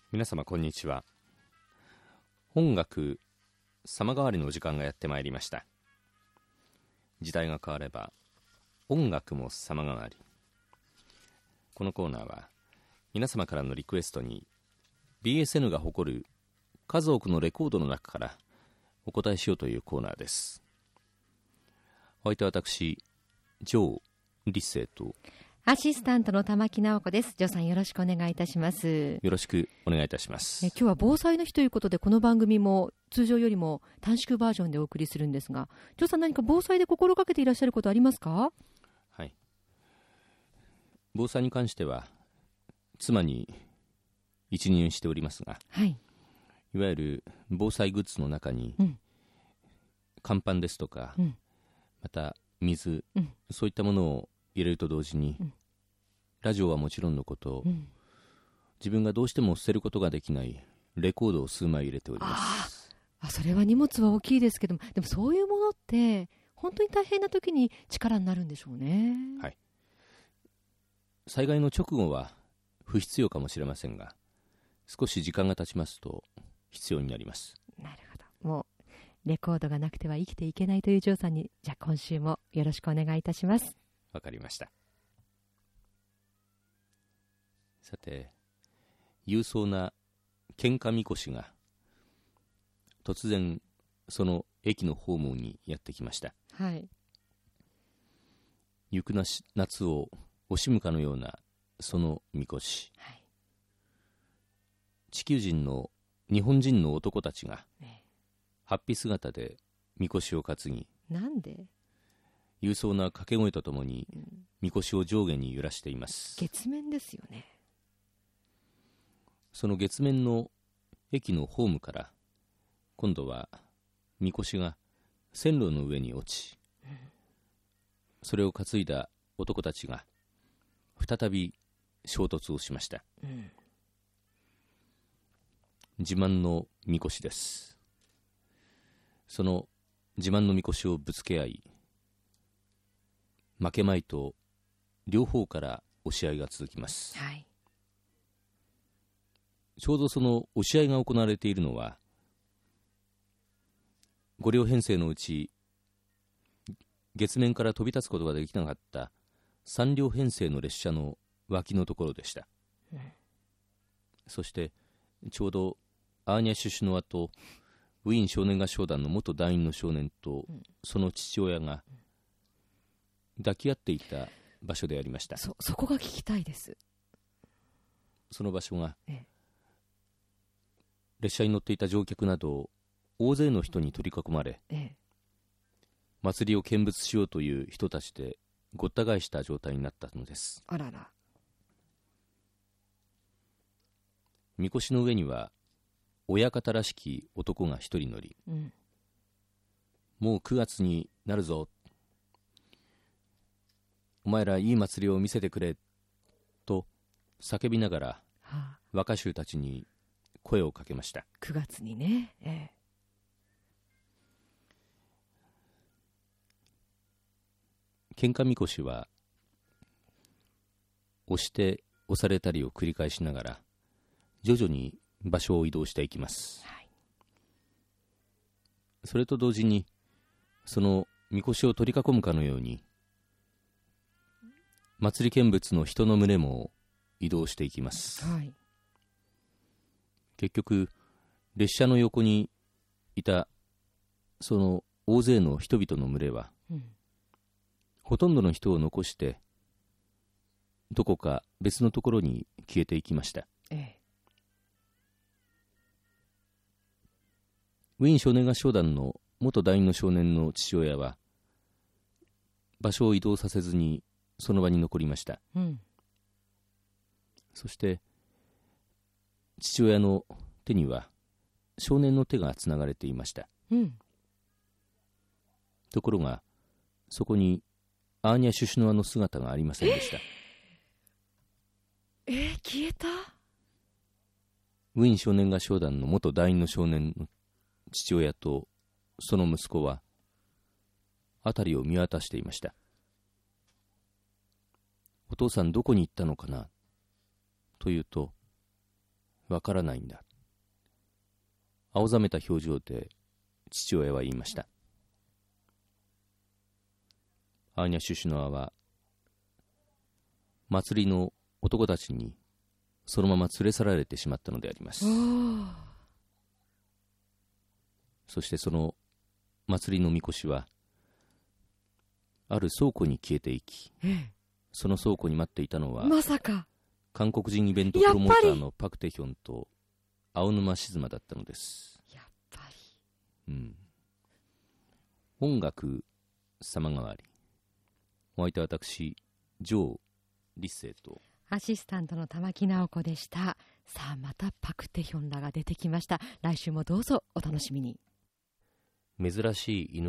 皆様こんにちは。音楽様変わりの時間がやってまいりました。時代が変われば音楽も様変わり。このコーナーは皆様からのリクエストに BSN が誇る数多くのレコードの中からお答えしようというコーナーです。お相手は私ジョー・リッセイとアシスタントの玉木直子です。ジョーさん、よろしくお願いいたします。 よろしくお願いいたします。 今日は防災の日ということで、この番組も通常よりも短縮バージョンでお送りするんですが、ジョーさん、何か防災で心がけていらっしゃることありますか？ はい。防災に関しては妻に一任しておりますが、 はい、 いわゆる防災グッズの中に、乾パンですとか、また水、そういったものを入れると同時に、ラジオはもちろんのこと、自分がどうしても捨てることができないレコードを数枚入れております。 それは荷物は大きいですけども、でもそういうものって本当に大変な時に力になるんでしょうね。 はい。災害の直後は不必要かもしれませんが、少し時間が経ちますと必要になります。 なるほど。もうレコードがなくては生きていけないというジョーさんに、じゃあ今週もよろしくお願いいたします。 わかりました。さて、勇壮な喧嘩みこしが突然その駅のホームにやってきました。 はい。 行く夏を惜しむかのようなそのみこし、はい、地球人の日本人の男たちが、法被姿でみこしを担ぎ、 なんで勇壮な掛け声とともにみこしを上下に揺らしています。 月面ですよね。 その月面の駅のホームから今度はみこしが線路の上に落ち、それを担いだ男たちが再び衝突をしました。自慢のみこしです。その自慢のみこしをぶつけ合い、負けまいと両方から押し合いが続きます。 はい、 ちょうどその押し合いが行われているのは、5両編成のうち月面から飛び立つことができなかった3両編成の列車の脇のところでした。そしてちょうどアーニャ・シュシュノワとウィーン少年合唱団の元団員の少年とその父親が抱き合っていた場所でありました。 そこが聞きたいです。 その場所が、列車に乗っていた乗客など大勢の人に取り囲まれ、祭りを見物しようという人たちでごった返した状態になったのです。 あらら。 みこしの上には親方らしき男が一人乗り、もう9月になるぞ、お前らいい祭りを見せてくれと叫びながら、若衆たちに声をかけました。 9月にね、 喧嘩みこしは押して押されたりを繰り返しながら徐々に場所を移動していきます。それと同時にそのみこしを取り囲むかのように祭り見物の人の群れも移動していきます。結局列車の横にいたその大勢の人々の群れは、ほとんどの人を残してどこか別のところに消えていきました。ウィーン少年合唱団の元団員の少年の父親は場所を移動させずにその場に残りました。そして父親の手には少年の手がつながれていました。ところがそこにアーニャ・シュシュノワの姿がありませんでした。 消えた？ ウィーン少年合唱団の元団員の少年の父親とその息子は辺りを見渡していました。お父さんどこに行ったのかなというと、 わからないんだ。青ざめた表情で父親は言いました。アーニャ・シュシュノワは祭りの男たちにそのまま連れ去られてしまったのであります。そしてその祭りのみこしはある倉庫に消えていき、その倉庫に待っていたのはまさか韓国人イベントプロモーターのパク・テヒョンと青沼静馬だったのです。 やっぱり、 音楽様変わり。お相手は私ジョー・リッセイとアシスタントの玉木直子でした。さあまたパク・テヒョンらが出てきました。来週もどうぞお楽しみに。 珍しい犬